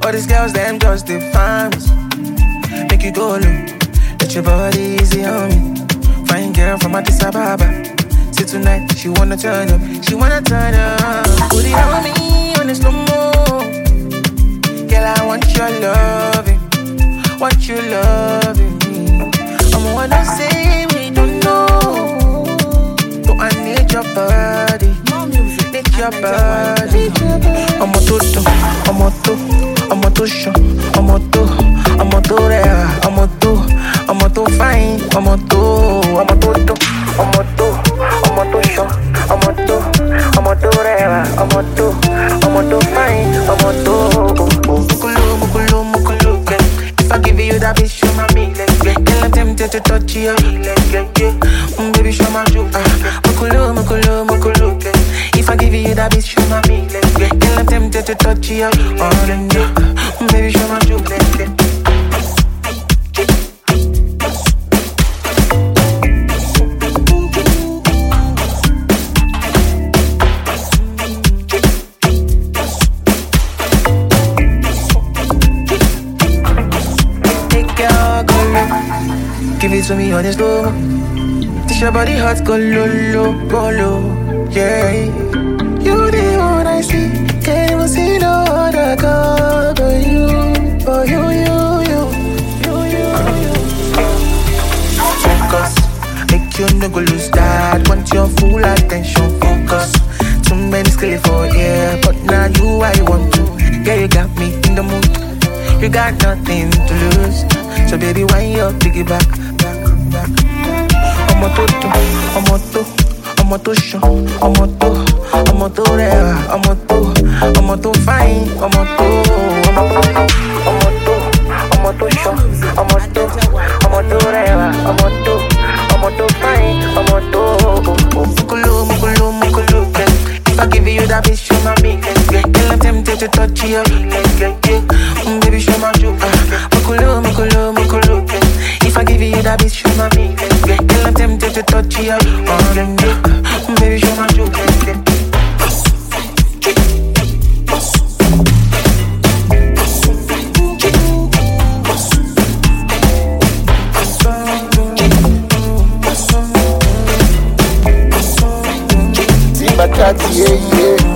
All these girls, them just define us. Make you go low. Let your body easy on me. Fine girl from Addis Ababa. See tonight, she wanna turn up. She wanna turn up. Put it on me on the slow-mo. Girl, I want your loving. Want you loving me. I'm wanna say me don't know. But I need your body. Need your body. I'm a toto, I'm a to, I'm a to show, I'm a to rare, I'm a to fine, I'm a toto, I'm a to show, I'm a to rare, I'm a to fine, I'm a to mukulu, if I give you that bitch, show my me, girl, I'm tempted to touch you, baby, show my juke, mukulu, if I give you that bitch, show my me, girl, I'm tempted to touch you, baby, show my juke, give it to me on the slow. This your body hot, go low, yeah. You the one I see, can't even see no other girl but you. Focus, make you no go lose that. Want your full attention, focus. Too many skills for yeah, but now you I want to. Yeah, you got me in the mood. You got nothing to lose. So baby, why you piggyback? I'm a to show, I'm a to rare, I'm a to fine, I'm a to show, I'm a to rare, I'm a to fine, I'm a to mukulu. If I give you that bitch, show my me, girl, I'm tempted to touch you, baby, show my juke, mukulu. If I give you that bitch, show my me, girl, I'm tempted to touch you, baby, show my juke. Yeah.